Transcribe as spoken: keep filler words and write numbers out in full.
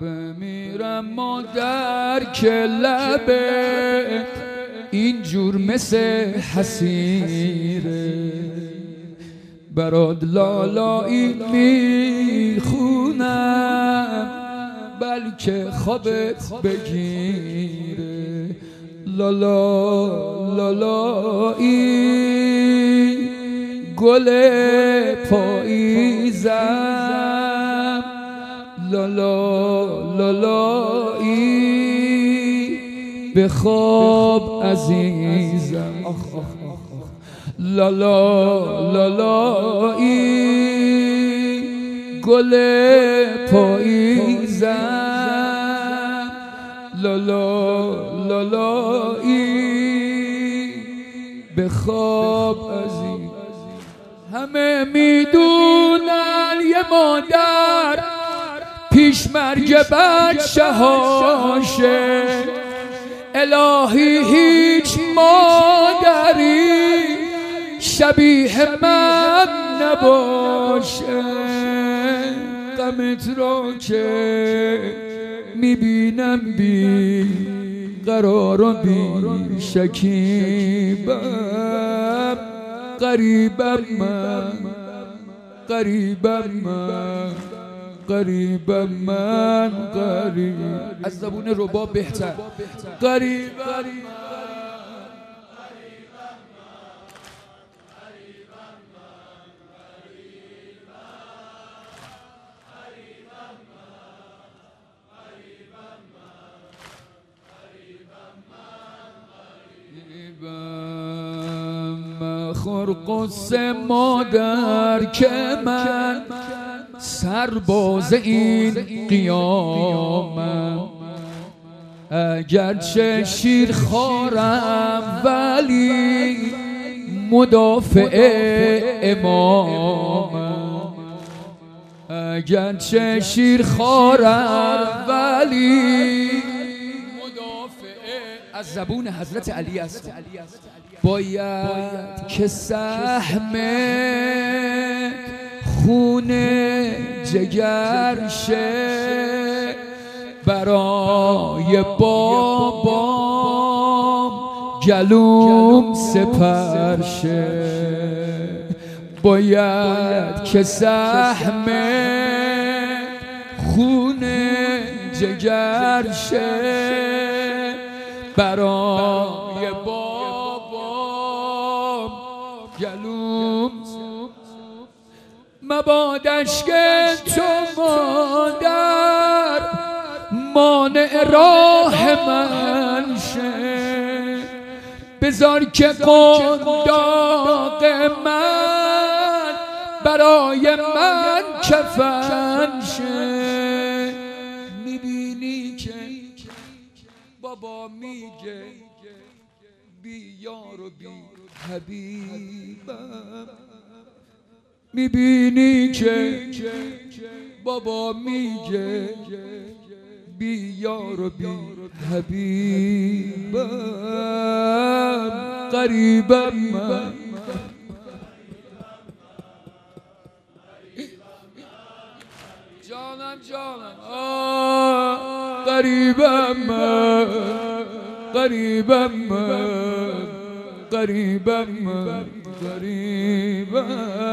بمیرم مادر که لبت اینجور مثل حسیره، برات لالایی میخونم بلکه خوابت بگیره. لالا لالایی گل پاییزم، لالا لالایی به خواب عزیزم. آخ آخ آخ لالا لالایی گل پاییزم، لالا لالایی به خواب عزیزم. همه میدونن یه مادر پیش مرگ بچه هاشه، الهی هیچ مادری شبیه من نباشه. غمت را که میبینم بی قرار و بی شکیبم، قریبم من قریبم من قریبم من قریب از زبون رباب بهتر قریبم مخور قصه مادر که من سرباز این قیامم، اگرچه شیر خارم ولی مدافع امامم، اگرچه شیر خارم ولی از زبون حضرت علی است. باید که سهم خون جگر شه برای بابام گلوم سپر شه، باید که سهم خون جگر شه برای بابام گلوم. مبادش که تو مادر مانع راه من شه، بذار که قنداق من برای من کفن شه. میبینی که بابا میگه بی یار و بی حبیبم، میبینی که بابا میگه بی یار و بی حبیبم، قریبم من جانم جانم آه قریبم من قریبم من قریبم من قریبم